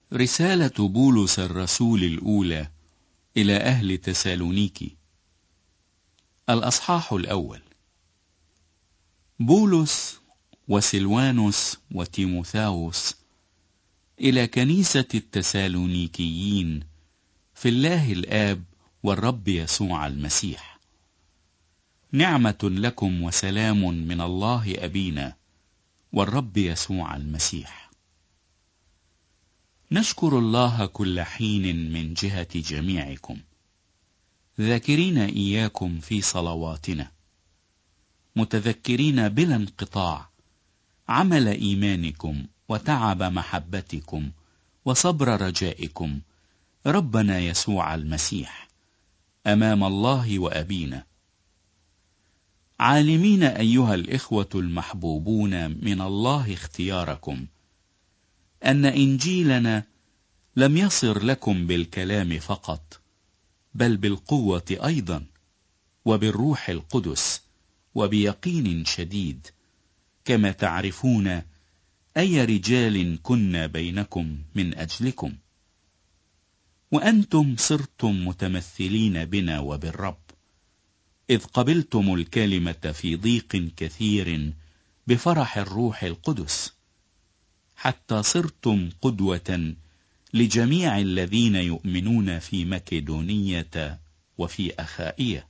رسالة بولس الرسول الأولى إلى أهل تسالونيكي، الأصحاح الأول. بولس وسلوانوس وتيموثاوس إلى كنيسة التسالونيكيين في الله الآب والرب يسوع المسيح، نعمة لكم وسلام من الله أبينا والرب يسوع المسيح. نشكر الله كل حين من جهة جميعكم، ذاكرين إياكم في صلواتنا، متذكرين بلا انقطاع عمل إيمانكم وتعب محبتكم وصبر رجائكم ربنا يسوع المسيح أمام الله وأبينا، عالمين أيها الإخوة المحبوبون من الله اختياركم، أن إنجيلنا لم يصر لكم بالكلام فقط، بل بالقوة أيضا، وبالروح القدس، وبيقين شديد، كما تعرفون أي رجال كنا بينكم من أجلكم، وأنتم صرتم متمثلين بنا وبالرب، إذ قبلتم الكلمة في ضيق كثير بفرح الروح القدس، حتى صرتم قدوة لجميع الذين يؤمنون في مكدونية وفي أخائية،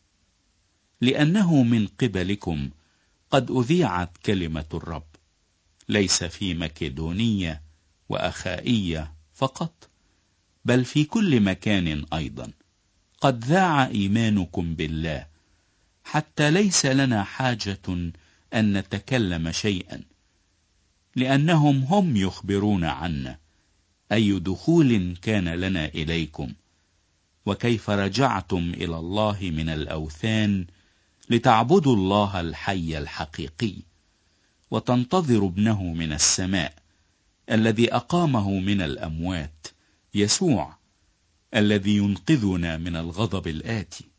لأنه من قبلكم قد أذيعت كلمة الرب، ليس في مكدونية وأخائية فقط، بل في كل مكان أيضا قد ذاع إيمانكم بالله، حتى ليس لنا حاجة أن نتكلم شيئا، لأنهم هم يخبرون عنا أي دخول كان لنا إليكم، وكيف رجعتم إلى الله من الأوثان لتعبدوا الله الحي الحقيقي، وتنتظروا ابنه من السماء الذي أقامه من الأموات، يسوع الذي ينقذنا من الغضب الآتي.